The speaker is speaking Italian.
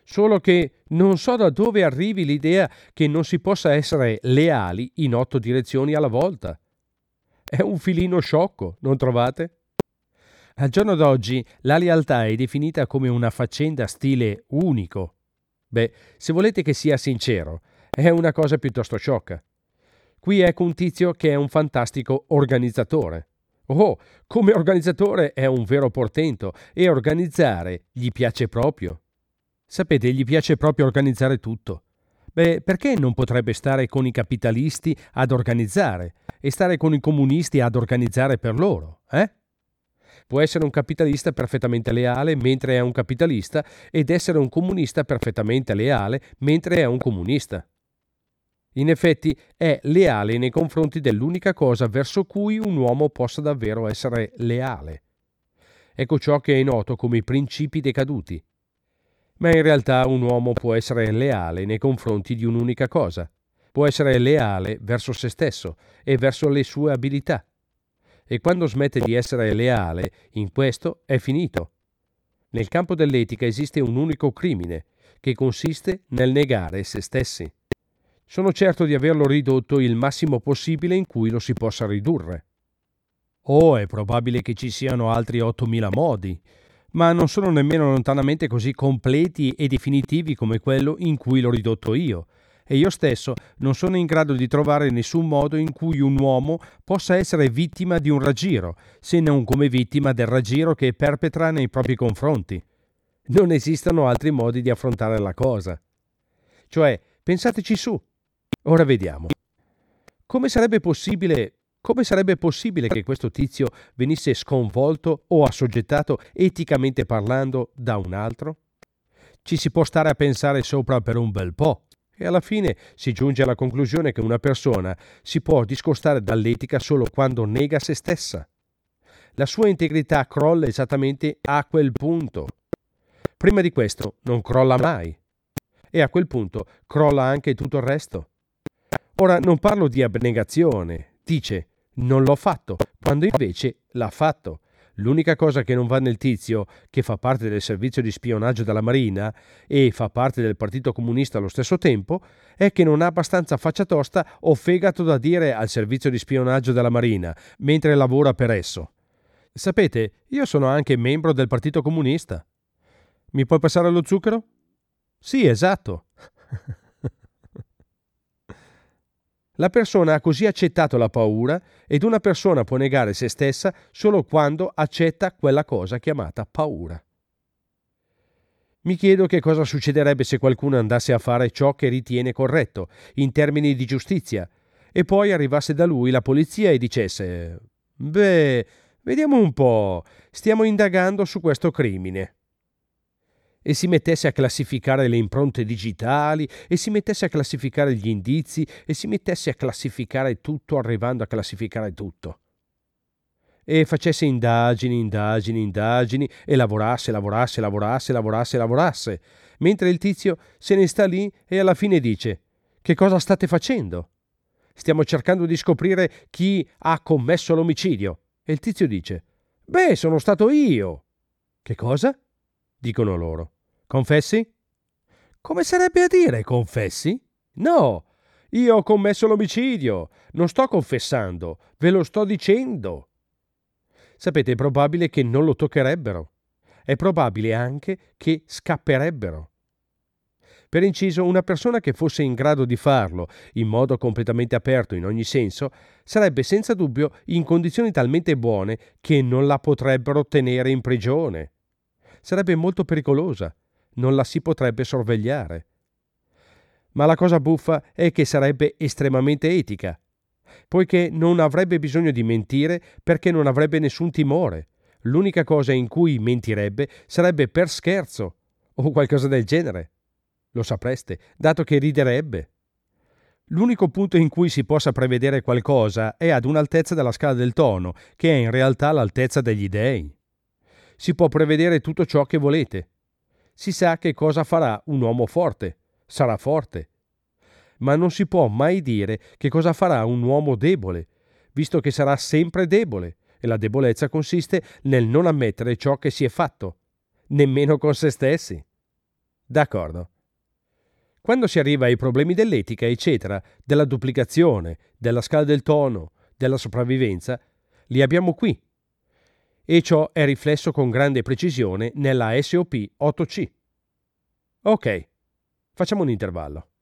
Solo che non so da dove arrivi l'idea che non si possa essere leali in 8 direzioni alla volta. È un filino sciocco, non trovate? Al giorno d'oggi la lealtà è definita come una faccenda stile unico. Beh, se volete che sia sincero, è una cosa piuttosto sciocca. Qui ecco un tizio che è un fantastico organizzatore. Oh, come organizzatore è un vero portento e organizzare gli piace proprio. Sapete, gli piace proprio organizzare tutto. Beh, perché non potrebbe stare con i capitalisti ad organizzare e stare con i comunisti ad organizzare per loro, eh? Può essere un capitalista perfettamente leale mentre è un capitalista ed essere un comunista perfettamente leale mentre è un comunista. In effetti è leale nei confronti dell'unica cosa verso cui un uomo possa davvero essere leale. Ecco ciò che è noto come i principi decaduti. Ma in realtà un uomo può essere leale nei confronti di un'unica cosa. Può essere leale verso se stesso e verso le sue abilità. E quando smette di essere leale, in questo è finito. Nel campo dell'etica esiste un unico crimine, che consiste nel negare se stessi. Sono certo di averlo ridotto il massimo possibile in cui lo si possa ridurre. Oh, è probabile che ci siano altri 8.000 modi, ma non sono nemmeno lontanamente così completi e definitivi come quello in cui l'ho ridotto io, e io stesso non sono in grado di trovare nessun modo in cui un uomo possa essere vittima di un raggiro, se non come vittima del raggiro che perpetra nei propri confronti. Non esistono altri modi di affrontare la cosa. Cioè, pensateci su. Ora vediamo. Come sarebbe possibile che questo tizio venisse sconvolto o assoggettato eticamente parlando da un altro? Ci si può stare a pensare sopra per un bel po' e alla fine si giunge alla conclusione che una persona si può discostare dall'etica solo quando nega se stessa. La sua integrità crolla esattamente a quel punto. Prima di questo non crolla mai e a quel punto crolla anche tutto il resto. Ora non parlo di abnegazione, dice non l'ho fatto, quando invece l'ha fatto. L'unica cosa che non va nel tizio, che fa parte del servizio di spionaggio della Marina e fa parte del Partito Comunista allo stesso tempo, è che non ha abbastanza faccia tosta o fegato da dire al servizio di spionaggio della Marina, mentre lavora per esso. Sapete, io sono anche membro del Partito Comunista. Mi puoi passare lo zucchero? Sì, esatto. La persona ha così accettato la paura ed una persona può negare se stessa solo quando accetta quella cosa chiamata paura. Mi chiedo che cosa succederebbe se qualcuno andasse a fare ciò che ritiene corretto, in termini di giustizia, e poi arrivasse da lui la polizia e dicesse «Beh, vediamo un po', stiamo indagando su questo crimine». E si mettesse a classificare le impronte digitali, e si mettesse a classificare gli indizi, e si mettesse a classificare tutto arrivando a classificare tutto. E facesse indagini, e lavorasse, mentre il tizio se ne sta lì e alla fine dice «Che cosa state facendo?» «Stiamo cercando di scoprire chi ha commesso l'omicidio». E il tizio dice «Beh, sono stato io». «Che cosa?» dicono loro. «Confessi?» «Come sarebbe a dire confessi?» «No, io ho commesso l'omicidio, non sto confessando, ve lo sto dicendo». Sapete, è probabile che non lo toccherebbero. È probabile anche che scapperebbero. Per inciso, una persona che fosse in grado di farlo in modo completamente aperto in ogni senso sarebbe senza dubbio in condizioni talmente buone che non la potrebbero tenere in prigione. Sarebbe molto pericolosa, non la si potrebbe sorvegliare. Ma la cosa buffa è che sarebbe estremamente etica, poiché non avrebbe bisogno di mentire perché non avrebbe nessun timore. L'unica cosa in cui mentirebbe sarebbe per scherzo o qualcosa del genere. Lo sapreste, dato che riderebbe. L'unico punto in cui si possa prevedere qualcosa è ad un'altezza della scala del tono, che è in realtà l'altezza degli dèi. Si può prevedere tutto ciò che volete. Si sa che cosa farà un uomo forte. Sarà forte. Ma non si può mai dire che cosa farà un uomo debole, visto che sarà sempre debole, e la debolezza consiste nel non ammettere ciò che si è fatto, nemmeno con se stessi. D'accordo. Quando si arriva ai problemi dell'etica, eccetera, della duplicazione, della scala del tono, della sopravvivenza, li abbiamo qui. E ciò è riflesso con grande precisione nella SOP 8C. Ok, facciamo un intervallo.